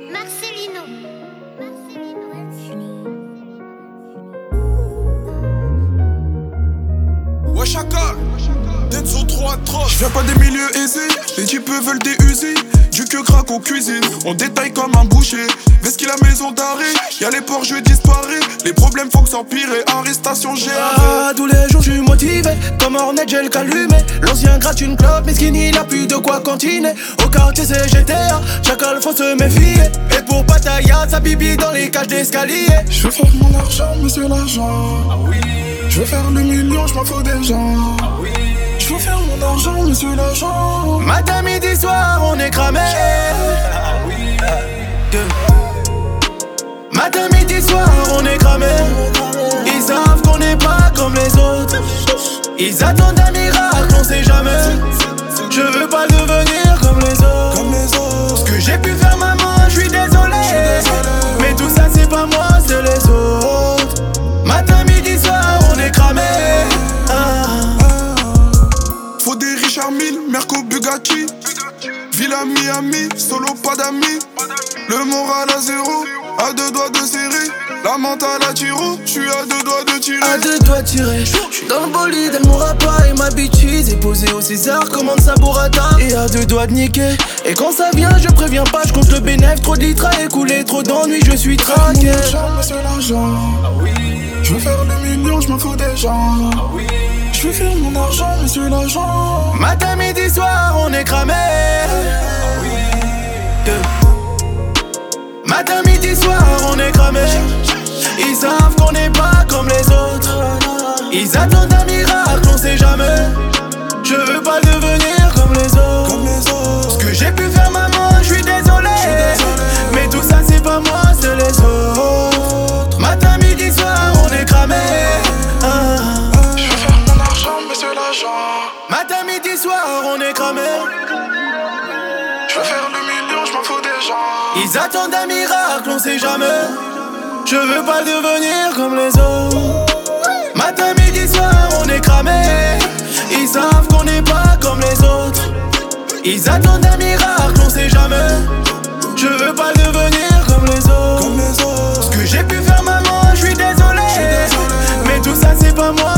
Marcelino. Ouais, chacal, Denso 3 atroce. Je viens pas des milieux aisés, les types veulent des usines. Du que craque aux cuisines, on détaille comme un boucher. Vesqui la maison d'arrêt, y'a les porcs, je disparais. Les problèmes font que s'empirer, arrestation gérée. Tous les jours je suis motivé, comme Hornet j'ai le calumet. L'ancien gratte une clope, mais skinny il a plus de quoi cantiner. Au quartier c'est GTA, chacal faut se méfier. Et pour Pattaya, sa bibi dans les cages d'escalier. Je veux faire mon argent, monsieur l'agent. Ah oui. Je veux faire le million, je m'en fous des gens. Ah oui. Je veux faire mon argent, monsieur l'agent. Matin, midi, soir, on est cramé. Ah oui. Matin, midi, soir, on est cramé. Ils savent qu'on n'est pas comme les autres. Ils attendent un miracle, on sait jamais. Je veux pas devenir comme les autres. Ce que j'ai pu faire, maman, je suis désolé. Mais tout ça, c'est pas moi, c'est les autres. Matin, midi, soir, on est cramé. Faut des Richard Mille, Merco Bugatti. Villa Miami, solo pas d'amis. Le moral à zéro, à deux doigts de serrer. La mentale à tiro, j'suis à deux doigts de tirer. À deux doigts de tirer, j'suis dans le bolide, elle m'aura pas et ma bêtise est posée au César, commande sa burrata. Et à deux doigts de niquer, et quand ça vient je préviens pas, je compte le bénéf, trop de litres à écouler, trop d'ennuis, je suis traqué. Monsieur l'agent, Ah oui. je veux faire le million, je m'en fous des gens. Ah oui. Je veux faire mon argent, monsieur l'agent. Matin, midi, soir, on est cramé. Ah oui. Matin, midi, soir, on est cramé. Ils savent qu'on n'est pas comme les autres. Ils attendent un miracle, on sait jamais. Je veux pas devenir comme les autres. Ce que j'ai pu faire, maman, je suis désolé. Mais tout ça, c'est pas moi, c'est les autres. Matin, midi, soir, on est cramé. Je veux faire mon argent, monsieur l'agent. Matin, midi, soir, on est cramé. Je veux faire le million, je m'en fous des gens. Ils attendent un miracle, on sait jamais. Je veux pas devenir comme les autres. Matin, midi, soir, on est cramé. Ils savent qu'on n'est pas comme les autres. Ils attendent un miracle, on sait jamais. Je veux pas devenir comme les autres. Ce que j'ai pu faire, maman, je suis désolé. Mais tout ça, c'est pas moi,